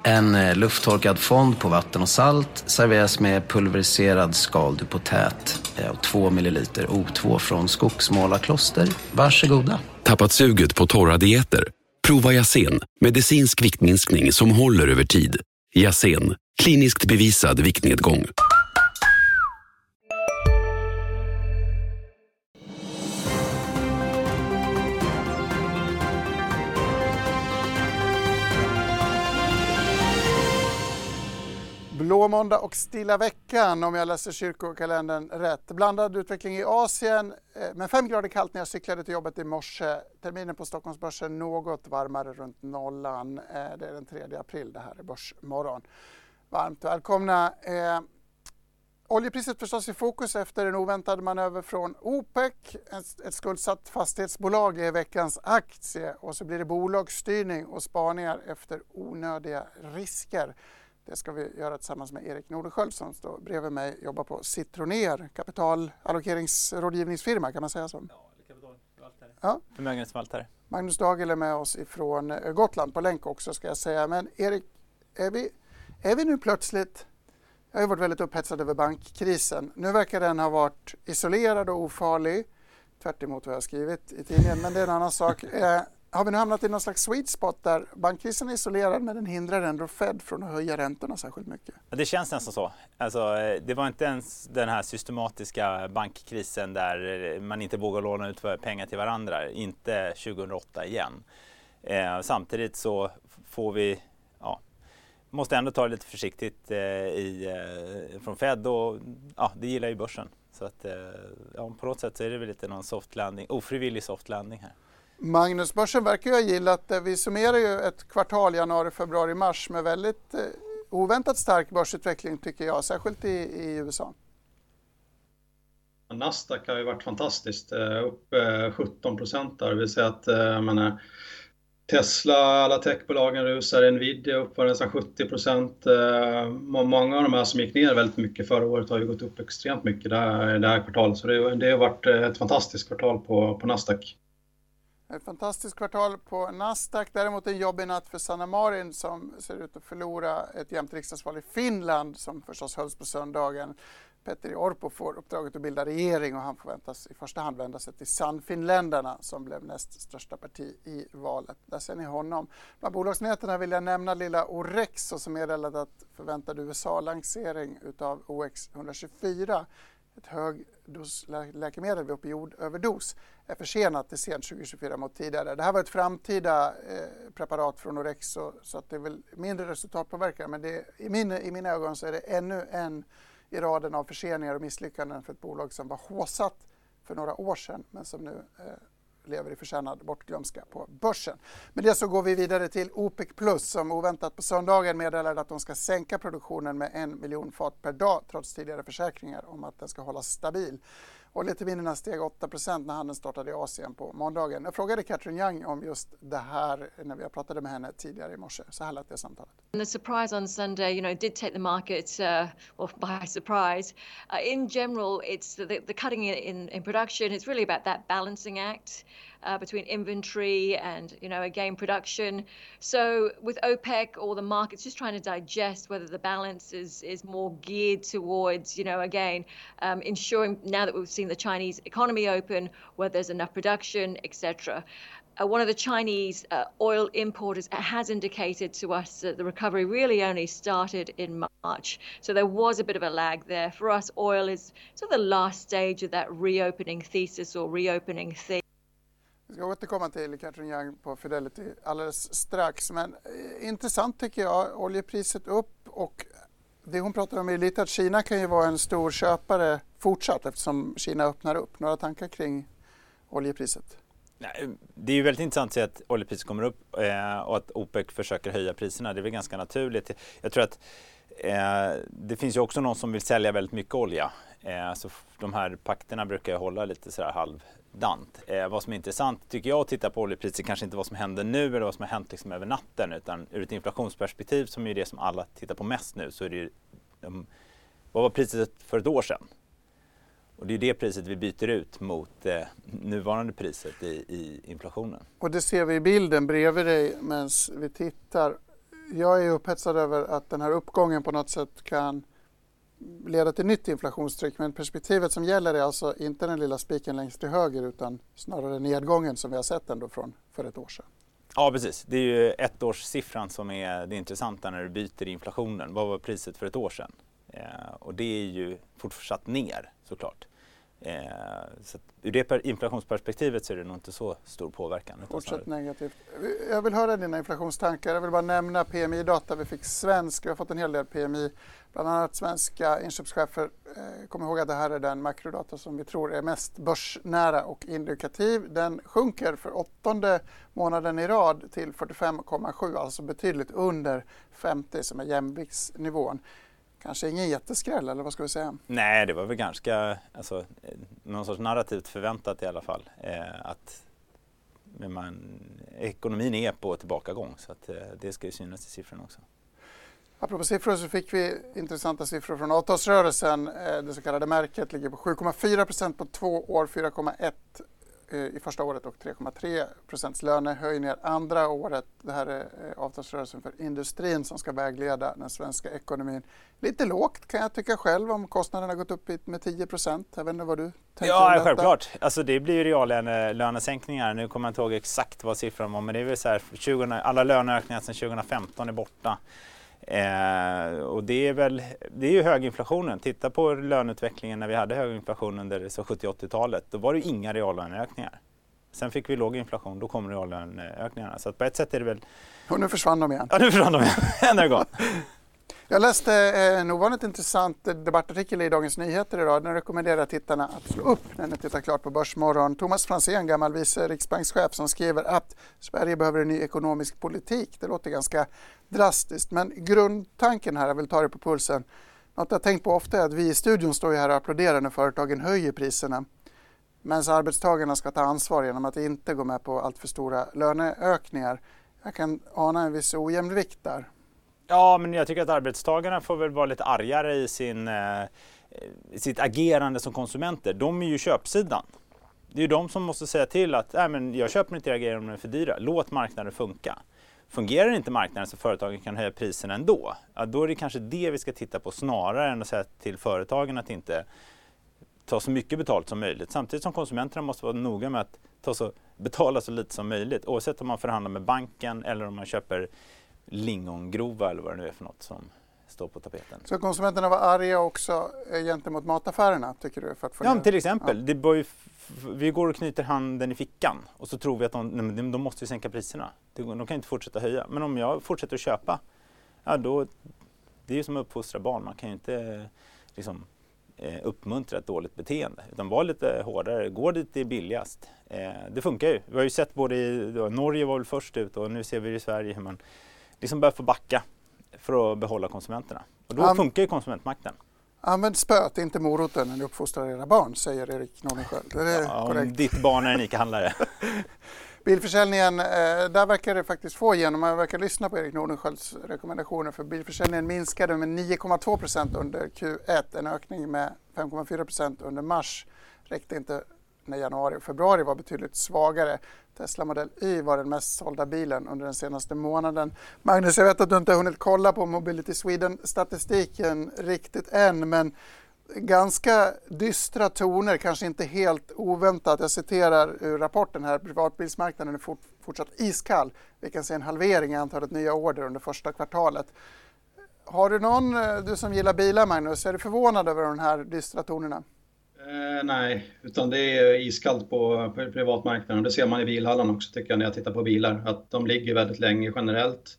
En lufttorkad fond på vatten och salt serveras med pulveriserad skaldupotät och 2 milliliter O2 från Skogsmålarkloster. Varsågoda. Tappat suget på torra dieter? Prova Yasen, medicinsk viktminskning som håller över tid. Yasen, kliniskt bevisad viktnedgång. Blå måndag och stilla veckan om jag läser kyrkokalendern rätt. Blandad utveckling i Asien, men 5 grader kallt när jag cyklade till jobbet i morse. Terminen på Stockholmsbörsen något varmare runt nollan. Det är den 3 april, det här är Börsmorgon. Varmt välkomna. Oljepriset förstås i fokus efter en oväntad manöver från OPEC. Ett skuldsatt fastighetsbolag är veckans aktie och så blir det bolagsstyrning och spaningar efter onödiga risker. Det ska vi göra tillsammans med Erik Nordenskjöld som står bredvid mig, jobbar på Citroner, kapitalallokeringsrådgivningsfirma, kan man säga så? Ja, eller kapitalförvaltare. Ja. Förmögenhetsförvaltare. Magnus Dagel är med oss ifrån Gotland på länk också, ska jag säga. Men Erik, är vi nu plötsligt, jag har varit väldigt upphetsad över bankkrisen. Nu verkar den ha varit isolerad och ofarlig, tvärt emot vad jag har skrivit i tidningen, men det är en annan sak. Har vi nu hamnat i någon slags sweet spot där bankkrisen är isolerad men den hindrar ändå Fed från att höja räntorna särskilt mycket? Ja, det känns nästan så. Alltså, det var inte ens den här systematiska bankkrisen där man inte vågar låna ut pengar till varandra. Inte 2008 igen. Samtidigt så får vi, måste ändå ta det lite försiktigt från Fed och det gillar ju börsen. Så att på något sätt så är det väl lite någon soft landing, ofrivillig soft landing här. Magnus, börsen verkar ju ha gillat det. Vi summerar ju ett kvartal januari, februari, mars med väldigt oväntat stark börsutveckling tycker jag, särskilt i USA. Nasdaq har ju varit fantastiskt, upp 17% där. Det vill säga att Tesla, alla techbolagen rusar, Nvidia upp var nästan 70%. Många av de här som gick ner väldigt mycket förra året har ju gått upp extremt mycket det här kvartalet. Så det har varit ett fantastiskt kvartal på Nasdaq. Ett fantastiskt kvartal på Nasdaq, däremot en jobbig natt för Sanna Marin som ser ut att förlora ett jämnt riksdagsval i Finland som förstås hölls på söndagen. Petteri Orpo får uppdraget att bilda regering och han förväntas i första hand vända sig till Sannfinländarna som blev näst största parti i valet. Där ser ni honom. Bland bolagsnyheterna vill jag nämna lilla Orexo som meddelat att förväntad USA-lansering utav OX124, ett högdosläkemedel vid opioidöverdos, är försenat till sent 2024 mot tidigare. Det här var ett framtida preparat från Orexo så att det är väl mindre resultatpåverkan, men i mina ögon så är det ännu en i raden av förseningar och misslyckanden för ett bolag som var håsat för några år sedan men som nu lever i förtjänad bortglömska på börsen. Med det så går vi vidare till OPEC Plus som oväntat på söndagen meddelade att de ska sänka produktionen med 1 miljon fat per dag trots tidigare försäkringar om att den ska hållas stabil. Oljeterminerna steg 8% när handeln startade i Asien på måndagen. Jag frågade Katrin Young om just det här när vi pratade med henne tidigare i morse. Så här lät det samtalet. And the surprise on Sunday, did take the market by surprise. In general, it's the cutting in production. It's really about that balancing act between inventory and, again, production. So with OPEC or the markets just trying to digest whether the balance is more geared towards, ensuring now that we've seen the Chinese economy open, whether there's enough production, etc. One of the Chinese oil importers has indicated to us that the recovery really only started in March. So there was a bit of a lag there. For us, oil is sort of the last stage of that reopening thesis or reopening theme. Vi ska återkomma till Katrin Young på Fidelity alldeles strax. Men intressant tycker jag, oljepriset upp och det hon pratar om är lite att Kina kan ju vara en stor köpare fortsatt eftersom Kina öppnar upp. Några tankar kring oljepriset? Det är ju väldigt intressant att se att oljepriset kommer upp och att OPEC försöker höja priserna. Det är väl ganska naturligt. Jag tror att det finns ju också någon som vill sälja väldigt mycket olja. Så de här pakterna brukar jag hålla lite sådär halvdant. Vad som är intressant tycker jag att titta på oljepriset kanske inte vad som händer nu eller vad som har hänt över natten utan ur ett inflationsperspektiv som är det som alla tittar på mest nu så är det ju vad var priset för ett år sedan? Och det är det priset vi byter ut mot nuvarande priset i inflationen. Och det ser vi i bilden bredvid dig medan vi tittar. Jag är upphetsad över att den här uppgången på något sätt kan leda till nytt inflationstryck, men perspektivet som gäller är alltså inte den lilla spiken längst till höger utan snarare nedgången som vi har sett ändå från för ett år sedan. Ja, precis. Det är ju ettårssiffran som är det intressanta när du byter inflationen. Vad var priset för ett år sedan? Och det är ju fortsatt ner såklart. Så ur det inflationsperspektivet så är det nog inte så stor påverkan. Fortsatt negativt. Jag vill höra dina inflationstankar. Jag vill bara nämna PMI-data. Vi fick vi har fått en hel del PMI. Bland annat svenska inköpschefer. Kom ihåg att det här är den makrodata som vi tror är mest börsnära och indikativ. Den sjunker för 8:e månaden i rad till 45,7, alltså betydligt under 50 som är jämviktsnivån. Kanske ingen jätteskräll, eller vad ska vi säga? Nej, det var väl ganska, någon sorts narrativt förväntat i alla fall. Att ekonomin är på tillbakagång, så att det ska ju synas i siffrorna också. Apropå siffror så fick vi intressanta siffror från avtalsrörelsen. Det så kallade märket ligger på 7,4% på 2 år, 4,1% i första året och 3,3% lönehöjningar andra året. Det här är avtalsrörelsen för industrin som ska vägleda den svenska ekonomin. Lite lågt kan jag tycka själv om kostnaderna gått upp med 10%. Jag vet inte vad du tänker om detta. Självklart. Alltså det blir ju reallönesänkningar. Nu kommer jag inte ihåg exakt vad siffran var, men det är väl så här, alla löneökningar sedan 2015 är borta. Och det är ju höginflationen. Titta på löneutvecklingen när vi hade höginflation under 70-80-talet. Då var det ju inga reallöneökningar. Sen fick vi låg inflation, då kom reallöneökningarna. Så att på ett sätt är det väl... Och nu försvann de igen. Ja, nu försvann de igen. En gång. Jag läste en ovanligt intressant debattartikel i Dagens Nyheter idag. Den rekommenderar tittarna att slå upp när ni tittar klart på Börsmorgon. Thomas Franzén, gammal vice riksbankschef, som skriver att Sverige behöver en ny ekonomisk politik. Det låter ganska drastiskt, men grundtanken här, jag vill ta det på pulsen. Något jag har tänkt på ofta är att vi i studion står här och applåderar när företagen höjer priserna. Men så arbetstagarna ska ta ansvar genom att inte gå med på allt för stora löneökningar. Jag kan ana en viss ojämnvikt där. Ja, men jag tycker att arbetstagarna får väl vara lite argare i sitt agerande som konsumenter. De är ju köpsidan. Det är ju de som måste säga till att men jag köper inte agerar om den är för dyra. Låt marknaden funka. Fungerar inte marknaden så företagen kan höja priserna ändå, då är det kanske det vi ska titta på snarare än att säga till företagen att inte ta så mycket betalt som möjligt. Samtidigt som konsumenterna måste vara noga med att betala så lite som möjligt. Oavsett om man förhandlar med banken eller om man köper lingongrova eller vad det nu är för något som står på tapeten. Så konsumenterna var arga också gentemot mataffärerna, tycker du? För att ja, till exempel. Ja. Vi går och knyter handen i fickan och så tror vi att de måste sänka priserna. De kan inte fortsätta höja. Men om jag fortsätter att köpa, då det är ju som att uppfostra barn. Man kan ju inte uppmuntra ett dåligt beteende. Utan var lite hårdare, gå dit det är billigast. Det funkar ju. Vi har ju sett både Norge var väl först ut och nu ser vi i Sverige hur man börjar få backa för att behålla konsumenterna. Och då funkar ju konsumentmakten. Använd spöet, inte moroten när ni uppfostrar era barn, säger Erik Nordenskiöld. Det är korrekt. Om ditt barn är en ICA-handlare. Bilförsäljningen, där verkar det faktiskt få igenom. Man verkar lyssna på Erik Nordenskiölds rekommendationer. För bilförsäljningen minskade med 9,2% under Q1. En ökning med 5,4% under mars. Räckte inte när januari och februari var betydligt svagare. Tesla Model Y var den mest sålda bilen under den senaste månaden. Magnus, jag vet att du inte har hunnit kolla på Mobility Sweden-statistiken riktigt än, men ganska dystra toner, kanske inte helt oväntat. Jag citerar ur rapporten här, privatbilsmarknaden är fortsatt iskall. Vi kan se en halvering i antalet nya order under första kvartalet. Har du du som gillar bilar, Magnus, är du förvånad över de här dystra tonerna? Nej, utan det är iskallt på privatmarknaden. Det ser man i bilhallen också, tycker jag, när jag tittar på bilar. Att de ligger väldigt länge generellt.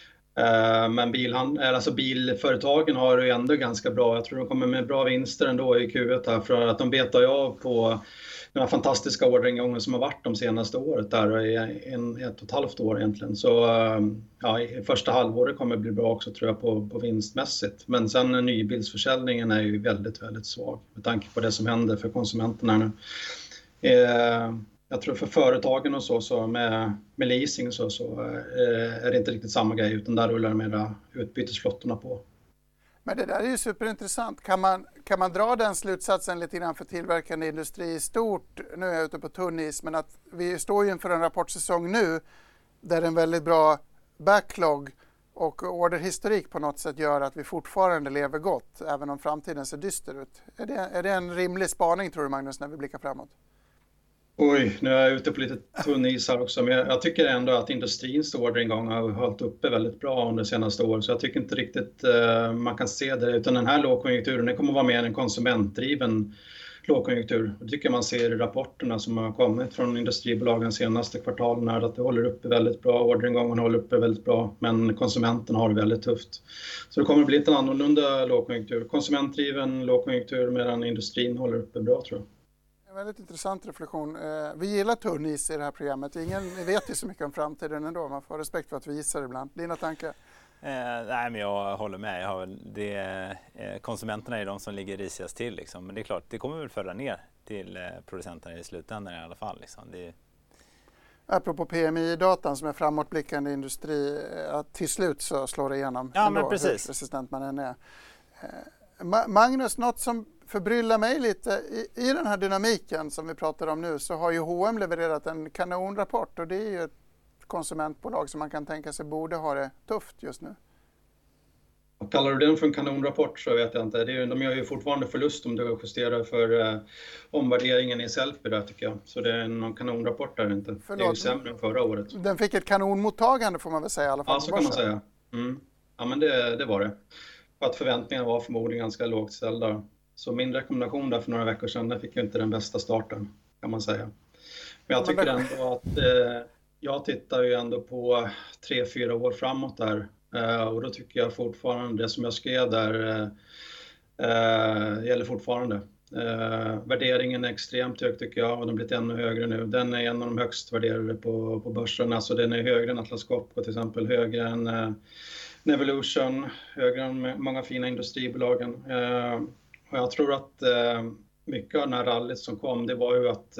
Men bilföretagen har ju ändå ganska bra. Jag tror de kommer med bra vinster ändå i Q1 här. För att de betar ju av på den här fantastiska orderingången som har varit de senaste året där. I 1,5 år egentligen. Så i första halvåret kommer det bli bra också, tror jag, på vinstmässigt. Men sen nybilsförsäljningen är ju väldigt, väldigt svag med tanke på det som händer för konsumenterna nu. Jag tror för företagen och så med leasing så är det inte riktigt samma grej, utan där rullar mera utbytesflottorna på. Men det där är ju superintressant. Kan man dra den slutsatsen lite grann för tillverkande industri i stort? Nu är jag ute på tunn is, men att vi står ju inför en rapportsäsong nu där en väldigt bra backlog Och orderhistorik på något sätt gör att vi fortfarande lever gott även om framtiden ser dyster ut. Är det en rimlig spaning tror du Magnus när vi blickar framåt? Oj, nu är jag ute på lite tunn is här också, men jag tycker ändå att industrins orderingång har hållit uppe väldigt bra under senaste året, så jag tycker inte riktigt man kan se det, utan den här lågkonjunkturen den kommer att vara mer en konsumentdriven lågkonjunktur. Det tycker man ser i rapporterna som har kommit från industribolagen senaste kvartalen här, att det håller uppe väldigt bra, orderingången håller uppe väldigt bra, men konsumenten har det väldigt tufft. Så det kommer att bli lite annorlunda lågkonjunktur, konsumentdriven lågkonjunktur medan industrin håller uppe bra tror jag. En väldigt intressant reflektion. Vi gillar tunn is i det här programmet. Ingen vet ju så mycket om framtiden ändå. Man får respekt för att vi gissar ibland. Dina tankar? Nej, men jag håller med. Konsumenterna är de som ligger risigast till. Liksom. Men det är klart, det kommer väl föra ner till producenterna i slutändan i alla fall. Liksom. Apropå PMI-datan som är framåtblickande industri, att till slut så slår det igenom ja, ändå, men precis. hur resistent man än är. Magnus, något som förbryllar mig lite i den här dynamiken som vi pratar om nu, så har ju H&M levererat en kanonrapport och det är ju ett konsumentbolag som man kan tänka sig borde ha det tufft just nu. Kallar du den för en kanonrapport så vet jag inte. De gör ju fortfarande förlust om du justerar för omvärderingen i Sellpy där tycker jag. Så det är någon kanonrapport där inte. Förlåt. Det är ju sämre än förra året. Den fick ett kanonmottagande får man väl säga i alla fall. Ja, så kan man säga. Ja, men det var det. För att förväntningarna var förmodligen ganska lågt ställda. Så min rekommendation där för några veckor sedan, den fick ju inte den bästa starten kan man säga. Men jag tycker ändå att jag tittar ju ändå på 3-4 år framåt där. Och då tycker jag fortfarande det som jag skrev där gäller fortfarande. Värderingen är extremt hög tycker jag och den har blivit ännu högre nu. Den är en av de högst värderade på börsen. Alltså den är högre än Atlas Copco till exempel, högre än Nevolution, högre än många fina industribolagen. Och jag tror att mycket av den här rallyt som kom, det var ju att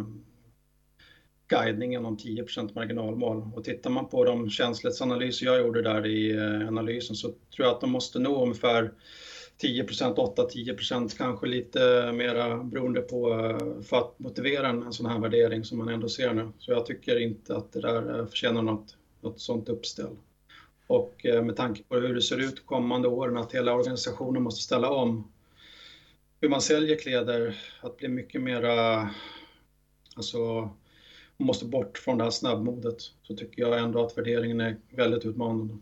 guidningen om 10% marginalmål. Och tittar man på de känslighetsanalyser jag gjorde där i analysen så tror jag att de måste nå ungefär 10%, 8-10%, kanske lite mera beroende på för att motivera en sån här värdering som man ändå ser nu. Så jag tycker inte att det där förtjänar något sånt uppställ. Och med tanke på hur det ser ut kommande åren, att hela organisationen måste ställa om hur man säljer kläder, att bli mycket mera, alltså man måste bort från det här snabbmodet, så tycker jag ändå att värderingen är väldigt utmanande.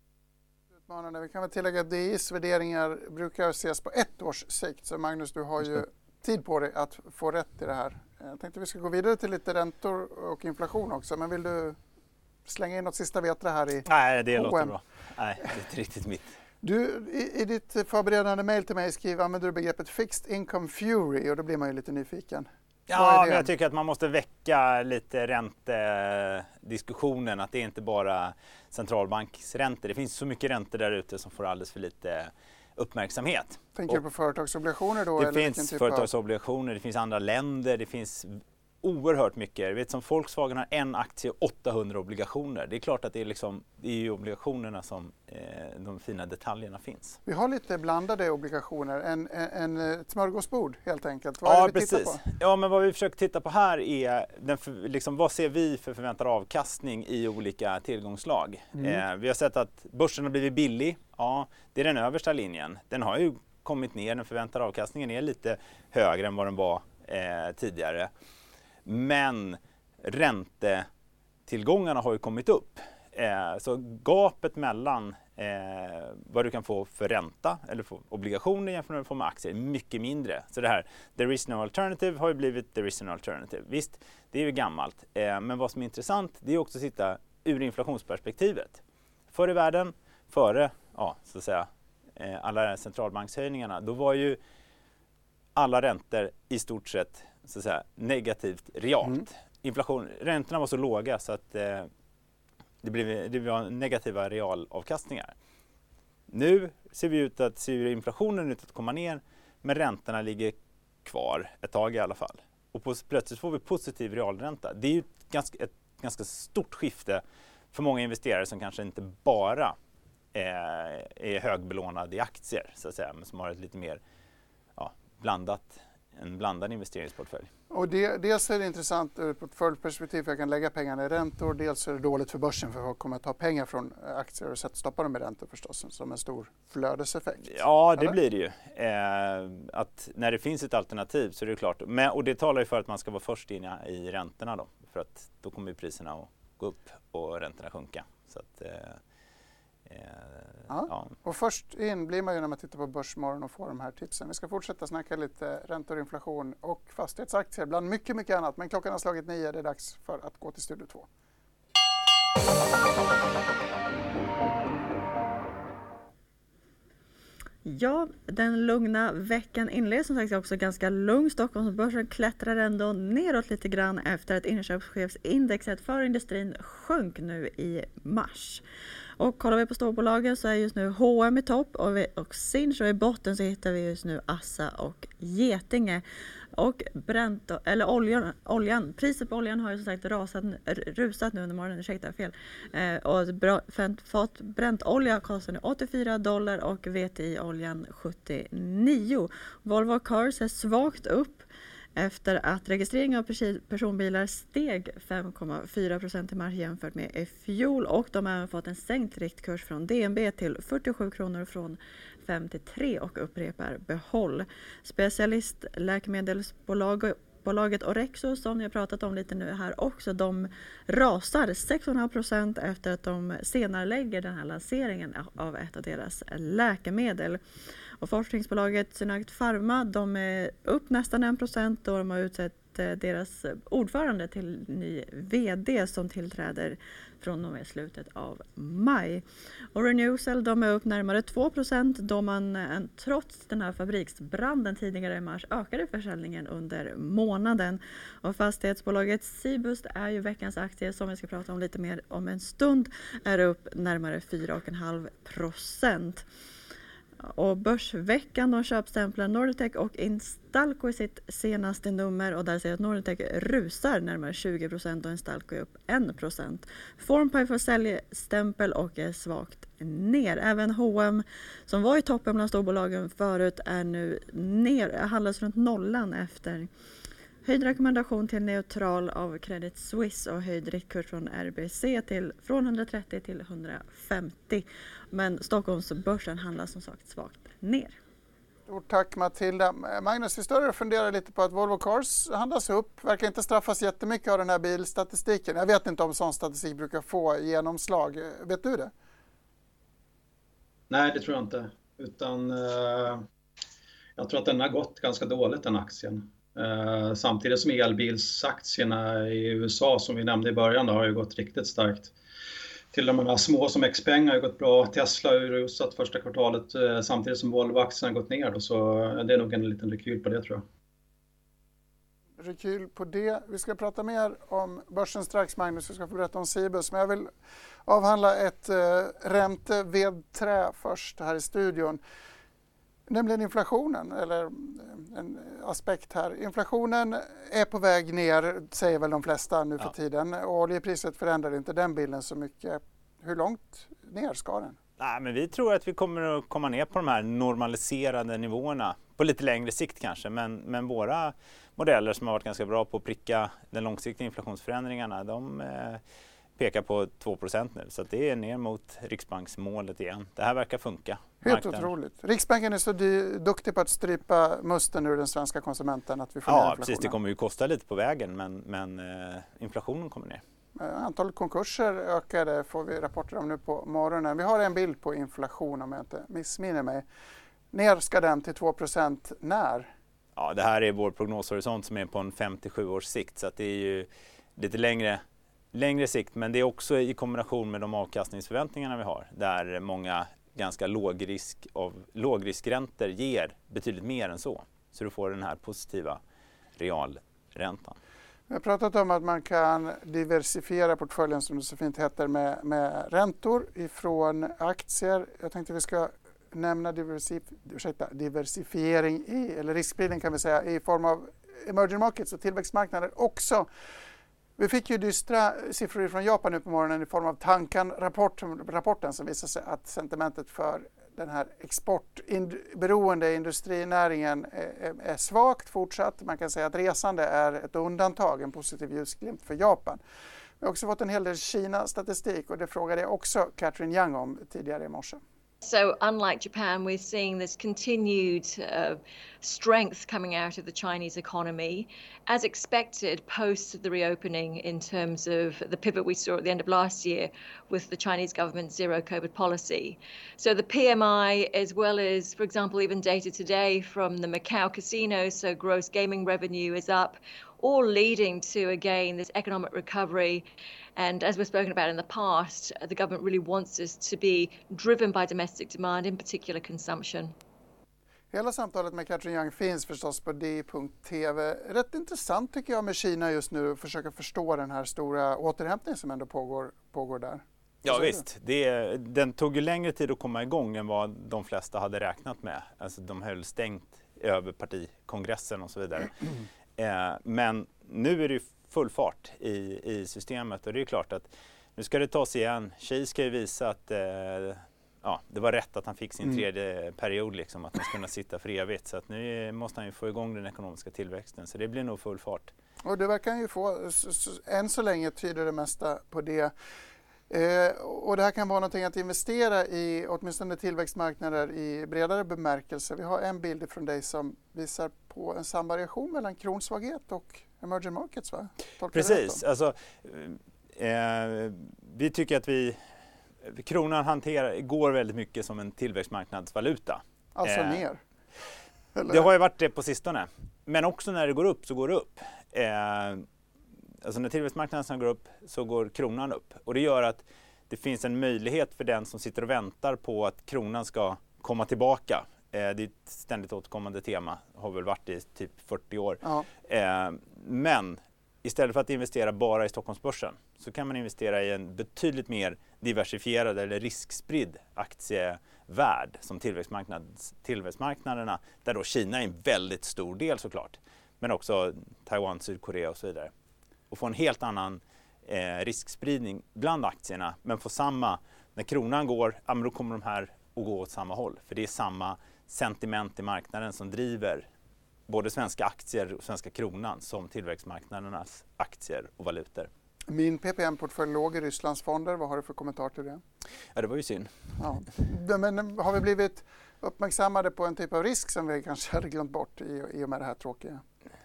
Vi kan väl tillägga att DIs värderingar brukar ses på 1 års sikt, så Magnus, du har ju tid på dig att få rätt i det här. Jag tänkte vi ska gå vidare till lite räntor och inflation också, men vill du slänga in något sista vetra här i Nej, det H&M? låter bra. Nej, det är inte riktigt mitt. Du, i ditt förberedande mejl till mig använder du begreppet fixed income fury och då blir man ju lite nyfiken. Ja, men jag tycker att man måste väcka lite räntediskussionen, att det är inte bara centralbanksräntor. Det finns så mycket räntor där ute som får alldeles för lite uppmärksamhet. Tänker du på företagsobligationer då? Det finns företagsobligationer, det finns andra länder, det finns oerhört mycket. Jag vet som Volkswagen har en aktie och 800 obligationer. Det är klart att det är i obligationerna som de fina detaljerna finns. Vi har lite blandade obligationer, ett smörgåsbord helt enkelt. Vad är det vi tittar på? Ja, men vad vi försöker titta på här är vad ser vi för förväntad avkastning i olika tillgångslag. Vi har sett att börsen har blivit billig. Ja, det är den översta linjen. Den har ju kommit ner, den förväntade avkastningen är lite högre än vad den var tidigare. Men räntetillgångarna har ju kommit upp. Så gapet mellan vad du kan få för ränta eller för obligationer jämfört med vad du får med aktier är mycket mindre. Så det här, there is no alternative har ju blivit there is an alternative. Visst, det är ju gammalt. Men vad som är intressant, det är också att sitta ur inflationsperspektivet. Förr i världen, före så att säga, alla centralbankshöjningarna, då var ju alla räntor i stort sett så att säga, negativt realt. Räntorna var så låga så att det var negativa realavkastningar. Nu ser inflationen ut att komma ner, men räntorna ligger kvar ett tag i alla fall. Och plötsligt får vi positiv realränta. Det är ju ett ganska stort skifte för många investerare som kanske inte bara är högbelånade i aktier så att säga, men som har ett lite mer blandat en blandad investeringsportfölj. Och dels är det intressant ur ett portföljperspektiv för jag kan lägga pengarna i räntor. Dels är det dåligt för börsen för folk kommer att ta pengar från aktier och stoppa dem i räntor förstås som en stor flödeseffekt. Ja, det blir det ju. Att när det finns ett alternativ så är det klart. Och det talar ju för att man ska vara först in i räntorna då. För att då kommer ju priserna att gå upp och räntorna sjunka. Så att, ja. Och först in blir man ju när man tittar på Börsmorgon och får de här tipsen. Vi ska fortsätta snacka lite räntor, inflation och fastighetsaktier bland mycket, mycket annat. Men klockan har slagit 9, det är dags för att gå till Studio 2. Ja, den lugna veckan inleds som sagt också ganska lugn. Stockholmsbörsen klättrar ändå neråt lite grann efter att inköpschefsindexet för industrin sjönk nu i mars. Och kollar vi på storbolagen så är just nu H&M i topp och Sinch, och i botten så hittar vi just nu Assa och Getinge. Och oljan, priset på oljan har ju som sagt rusat nu under morgonen, ursäkta fel. Och Brentolja kostar nu $84 och VTI-oljan 79. Volvo Cars är svagt upp efter att registreringen av personbilar steg 5,4% i mars jämfört med i fjol, och de har även fått en sänkt riktkurs från DNB till 47 kronor från 53 och upprepar behåll. Specialistläkemedelsbolaget Orexo, som jag pratat om lite nu här också, de rasar 6,5% efter att de senare lägger den här lanseringen av ett av deras läkemedel. Och forskningsbolaget Synact Pharma, de är upp nästan 1% och de har utsett deras ordförande till ny vd som tillträder från och med slutet av maj. Och Renewcell, de är upp närmare 2% då man trots den här fabriksbranden tidigare i mars ökade försäljningen under månaden. Och fastighetsbolaget Cibus är ju veckans aktie som vi ska prata om lite mer om en stund, är upp närmare 4,5%. Och Börsveckan, de köpstämplar Norditech och Instalco i sitt senaste nummer, och där ser att Norditech rusar närmare 20% och Instalco är upp 1%. Formpipe får säljstämpel och är svagt ner. Även H&M som var i toppen bland storbolagen förut är nu ner, handlas runt nollan efter höjd rekommendation till neutral av Credit Suisse och höjd riktkurs från RBC från 130 till 150. Men Stockholmsbörsen handlar som sagt svagt ner. Stort tack Matilda. Magnus, vi står och funderar lite på att Volvo Cars handlas upp. Verkar inte straffas jättemycket av den här bilstatistiken. Jag vet inte om sån statistik brukar få genomslag. Vet du det? Nej, det tror jag inte. Utan jag tror att den har gått ganska dåligt, den aktien. Samtidigt som elbilsaktierna i USA som vi nämnde i början då, har ju gått riktigt starkt. Till och med de här små som Xpeng har ju gått bra. Tesla har ju rusat första kvartalet samtidigt som Volvo-aktien har gått ner då, så det är nog en liten rekyl på det tror jag. Rekyl på det. Vi ska prata mer om börsen strax, Magnus. Vi ska få berätta om Cibus, men jag vill avhandla ett räntevedträ först här i studion. Nämligen inflationen, eller en aspekt här. Inflationen är på väg ner, säger väl de flesta nu för tiden. Och oljepriset förändrar inte den bilden så mycket. Hur långt ner ska den? Nej, men vi tror att vi kommer att komma ner på de här normaliserade nivåerna på lite längre sikt kanske. Men våra modeller som har varit ganska bra på att pricka den långsiktiga inflationsförändringarna, de pekar på 2% nu. Så att det är ner mot Riksbanksmålet igen. Det här verkar funka. Helt otroligt. Riksbanken är så duktig på att strypa musten ur den svenska konsumenten att vi får ner inflationen. Ja, precis. Det kommer ju kosta lite på vägen, men inflationen kommer ner. Antalet konkurser ökade, får vi rapporter om nu på morgonen. Vi har en bild på inflation om jag inte missminner mig. Ner ska den till 2% när? Ja, det här är vår prognoshorisont som är på en 57 års sikt, så att det är ju lite längre sikt, men det är också i kombination med de avkastningsförväntningarna vi har, där många ganska lågriskräntor ger betydligt mer än så. Så du får den här positiva realräntan. Vi har pratat om att man kan diversifiera portföljen, som det så fint heter, med räntor ifrån aktier. Jag tänkte vi ska nämna diversifiering eller riskspridning kan vi säga, i form av emerging markets och tillväxtmarknader också. Vi fick ju dystra siffror från Japan nu på morgonen i form av Tankan-rapporten som visar sig att sentimentet för den här exportberoende industrinäringen är svagt fortsatt. Man kan säga att resande är ett undantag, en positiv ljusglimt för Japan. Vi har också fått en hel del Kina-statistik och det frågade jag också Catherine Young om tidigare i morse. So unlike Japan, we're seeing this continued strength coming out of the Chinese economy, as expected post the reopening in terms of the pivot we saw at the end of last year with the Chinese government's zero COVID policy. So the PMI, as well as, for example, even data today from the Macau casinos, so gross gaming revenue is up, all leading to, again, this economic recovery. And as we've spoken about in the past, the government really wants this to be driven by domestic demand, in particular consumption. Hela samtalet med Catherine Young finns förstås på di.tv. Rätt intressant tycker jag med Kina just nu att försöka förstå den här stora återhämtningen som ändå pågår där. Ja visst, den tog ju längre tid att komma igång än vad de flesta hade räknat med. Alltså de höll stängt över partikongressen och så vidare. Men nu är det ju full fart i systemet och det är klart att nu ska det tas igen. Xi ska ju visa att det var rätt att han fick sin tredje period, liksom, att han ska kunna sitta för evigt. Så att nu måste han ju få igång den ekonomiska tillväxten, så det blir nog full fart. Och det verkar ju få, än så länge tyder det mesta på det. Och det här kan vara någonting att investera i, åtminstone tillväxtmarknader i bredare bemärkelse. Vi har en bild från dig som visar på en samvariation mellan kronsvaghet och emerging markets, va? Precis, alltså, vi tycker att kronan går väldigt mycket som en tillväxtmarknadsvaluta. Alltså ner? Eller? Det har ju varit det på sistone. Men också när det går upp så går det upp. Alltså när tillväxtmarknaden går upp så går kronan upp. Och det gör att det finns en möjlighet för den som sitter och väntar på att kronan ska komma tillbaka. Det är ett ständigt återkommande tema, har väl varit i typ 40 år. Ja. Men istället för att investera bara i Stockholmsbörsen så kan man investera i en betydligt mer diversifierad eller riskspridd aktievärld som tillväxtmarknaderna, där då Kina är en väldigt stor del såklart, men också Taiwan, Sydkorea och så vidare. Och få en helt annan riskspridning bland aktierna, men få samma, när kronan går, då kommer de här att gå åt samma håll. För det är samma sentiment i marknaden som driver både svenska aktier och svenska kronan som tillväxtmarknadernas aktier och valutor. Min PPM-portfölj låg i Rysslands fonder. Vad har du för kommentar till det? Ja, det var ju synd. Ja. Men har vi blivit uppmärksammade på en typ av risk som vi kanske hade glömt bort i och med det här tråkiga?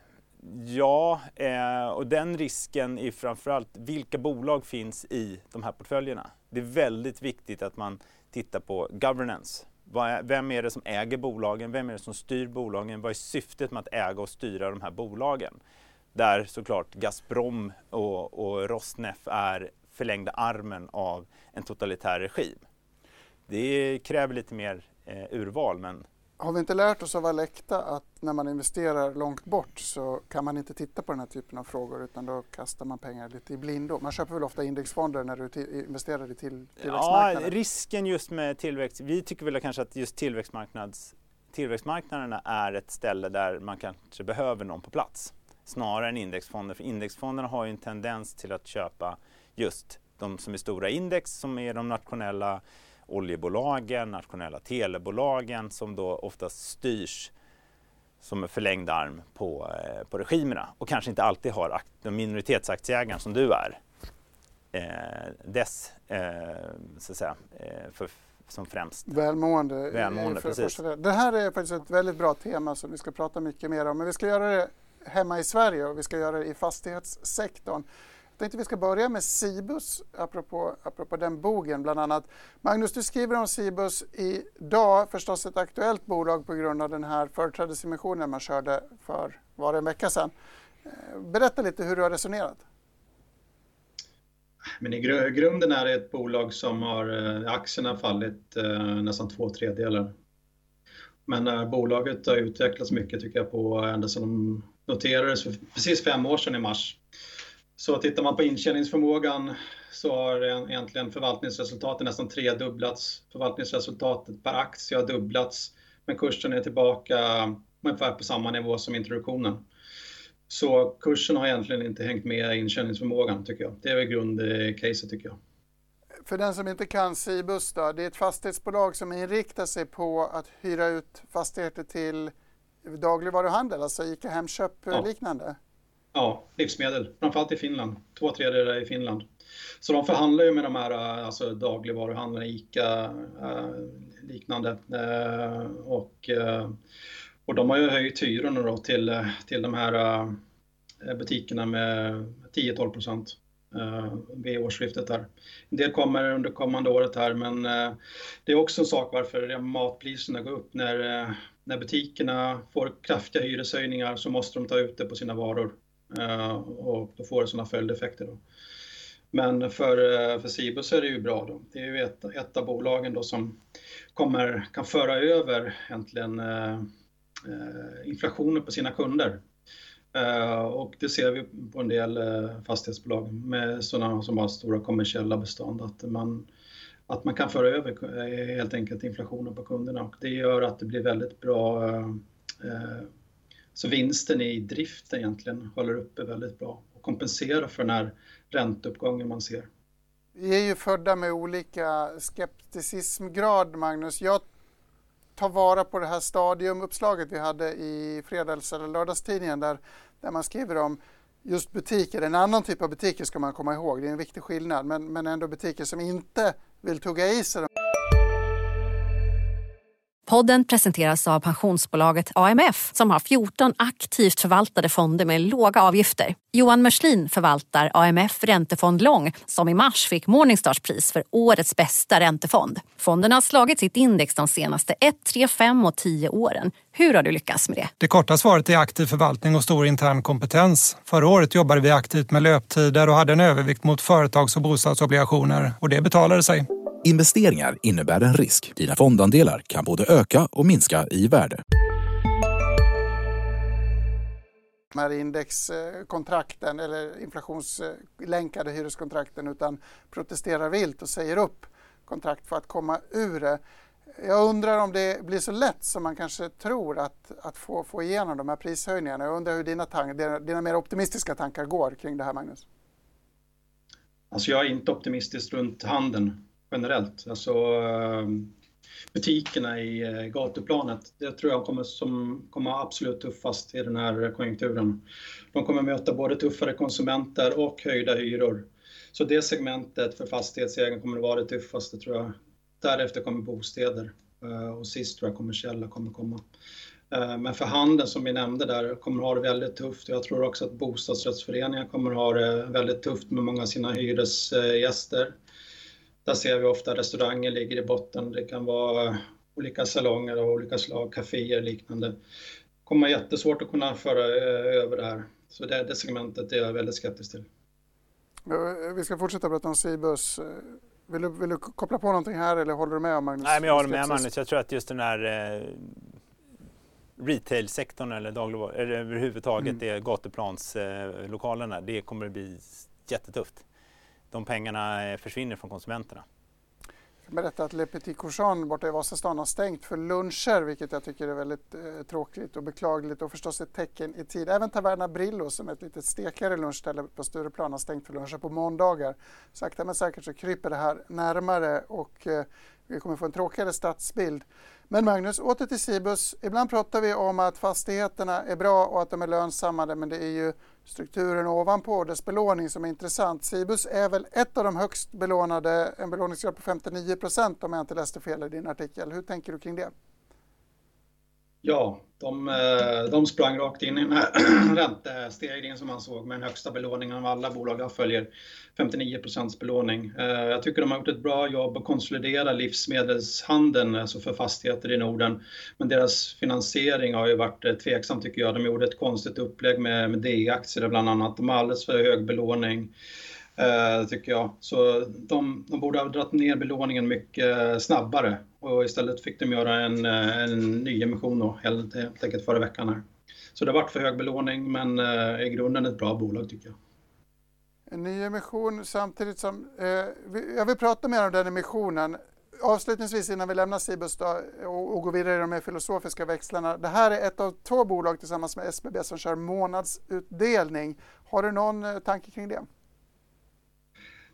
Ja, och den risken är framförallt vilka bolag finns i de här portföljerna. Det är väldigt viktigt att man tittar på governance. Vem är det som äger bolagen? Vem är det som styr bolagen? Vad är syftet med att äga och styra de här bolagen? Där såklart Gazprom och Rosneft är förlängda armen av en totalitär regim. Det kräver lite mer urval, men... Har vi inte lärt oss av Alecta att när man investerar långt bort så kan man inte titta på den här typen av frågor, utan då kastar man pengar lite i blindo? Man köper väl ofta indexfonder när du investerar i tillväxtmarknaden? Ja, risken just med tillväxt, vi tycker väl kanske att just tillväxtmarknaderna är ett ställe där man kanske behöver någon på plats snarare än indexfonder, för indexfonderna har ju en tendens till att köpa just de som är stora index, som är de nationella oljebolagen, nationella telebolagen, som då oftast styrs som en förlängd arm på regimerna och kanske inte alltid har de minoritetsaktieägaren som du är så att säga, som främst. Välmående precis. Det här är faktiskt ett väldigt bra tema som vi ska prata mycket mer om, men vi ska göra det hemma i Sverige och vi ska göra det i fastighetssektorn. Jag tänkte vi ska börja med Cibus, apropå den bogen bland annat. Magnus, du skriver om Cibus idag, förstås ett aktuellt bolag på grund av den här företrädesemissionen man körde för en vecka sedan. Berätta lite hur du har resonerat. Men i grunden är det ett bolag som har aktierna fallit nästan 2/3. Men bolaget har utvecklats mycket tycker jag på ända sedan de noterades för precis 5 år sedan i mars. Så tittar man på intjäningsförmågan så har egentligen förvaltningsresultatet nästan 3-dubblats. Förvaltningsresultatet per aktie har dubblats, men kursen är tillbaka ungefär på samma nivå som introduktionen. Så kursen har egentligen inte hängt med intjäningsförmågan tycker jag. Det är väl grundcaset tycker jag. För den som inte kan Cibus då, det är ett fastighetsbolag som inriktar sig på att hyra ut fastigheter till dagligvaruhandel, alltså ICA Hemköp liknande. Ja, livsmedel, framförallt i Finland, 2/3 i Finland. Så de förhandlar ju med de här alltså dagligvaruhandlarna, ICA liknande. Och de har ju höjt hyrorna då till de här butikerna med 10-12% vid årsskiftet här. En del kommer under kommande året här, men det är också en sak varför matpriserna går upp. När butikerna får kraftiga hyreshöjningar så måste de ta ut det på sina varor och då får det sådana följdeffekter då. Men för Cibus är det ju bra då. Det är ju ett av bolagen då som kan föra över egentligen inflationen på sina kunder. Och det ser vi på en del fastighetsbolag med sådana som har stora kommersiella bestånd, att man kan föra över helt enkelt inflationen på kunderna, och det gör att det blir väldigt bra, så vinsten i driften egentligen håller uppe väldigt bra och kompenserar för den här ränteuppgången man ser. Vi är ju födda med olika skepticismgrad, Magnus. Jag tar vara på det här stadiumuppslaget vi hade i fredags- eller lördagstidningen där man skriver om just butiker. En annan typ av butiker ska man komma ihåg, det är en viktig skillnad, men ändå butiker som inte vill tugga i sig. Podden presenteras av pensionsbolaget AMF som har 14 aktivt förvaltade fonder med låga avgifter. Johan Mörslin förvaltar AMF Räntefond Lång som i mars fick Morningstarspris för årets bästa räntefond. Fonden har slagit sitt index de senaste 1, 3, 5 och 10 åren. Hur har du lyckats med det? Det korta svaret är aktiv förvaltning och stor intern kompetens. Förra året jobbade vi aktivt med löptider och hade en övervikt mot företags- och bostadsobligationer, och det betalade sig. Investeringar innebär en risk. Dina fondandelar kan både öka och minska i värde. De här indexkontrakten eller inflationslänkade hyreskontrakten, utan protesterar vilt och säger upp kontrakt för att komma ur det. Jag undrar om det blir så lätt som man kanske tror att få igenom de här prishöjningarna. Jag undrar hur dina mer optimistiska tankar går kring det här, Magnus. Alltså jag är inte optimistisk runt handeln generellt. Alltså butikerna i gatuplanet, det tror jag kommer absolut tuffast i den här konjunkturen. De kommer möta både tuffare konsumenter och höjda hyror. Så det segmentet för fastighetsägaren kommer att vara det tuffaste, tror jag. Därefter kommer bostäder och sist tror jag kommersiella kommer komma. Men för handeln som vi nämnde där kommer ha det väldigt tufft. Jag tror också att bostadsrättsföreningar kommer ha det väldigt tufft med många av sina hyresgäster. Där ser vi ofta restauranger ligger i botten. Det kan vara olika salonger av olika slag, kaféer och liknande. Det kommer jättesvårt att kunna föra över det här. Så det segmentet är jag väldigt skeptisk till. Vi ska fortsätta prata om Cibus. Vill du koppla på någonting här eller håller du med om Magnus? Nej, men jag håller med Magnus. Jag tror att just den här retail-sektorn eller dagligvaror, eller överhuvudtaget det gatuplanslokalerna, det kommer att bli jättetufft. De pengarna försvinner från konsumenterna. Jag kan berätta att Le Petit Cochon borta i Vasastan har stängt för luncher, vilket jag tycker är väldigt tråkigt och beklagligt och förstås ett tecken i tid. Även Taverna Brillo, som är ett litet stekare lunchställe på Stureplan, har stängt för luncher på måndagar. Sakta men säkert så kryper det här närmare och vi kommer få en tråkigare stadsbild. Men Magnus, åter till Cibus. Ibland pratar vi om att fastigheterna är bra och att de är lönsamma, men det är ju strukturen ovanpå och dess belåning som är intressant. Cibus är väl ett av de högst belånade, en belåningsgrad på 59% om jag inte läste fel i din artikel. Hur tänker du kring det? Ja, de sprang rakt in i den här räntestegringen som man såg med den högsta belåningen av alla bolag. Jag följer 59% belåning. Jag tycker de har gjort ett bra jobb att konsolidera livsmedelshandeln, alltså för fastigheter i Norden. Men deras finansiering har ju varit tveksam, tycker jag. De gjorde ett konstigt upplägg med D-aktier bland annat. De har alldeles för hög belåning, tycker jag. Så de borde ha dragit ner belåningen mycket snabbare. Och istället fick de göra en ny emission då, helt enkelt förra veckan här. Så det har varit för hög belåning, men i grunden ett bra bolag, tycker jag. En ny emission samtidigt som... jag vill prata mer om den emissionen. Avslutningsvis innan vi lämnar Cibus då, och går vidare i de mer filosofiska växlarna. Det här är ett av 2 bolag tillsammans med SBB som kör månadsutdelning. Har du någon tanke kring det?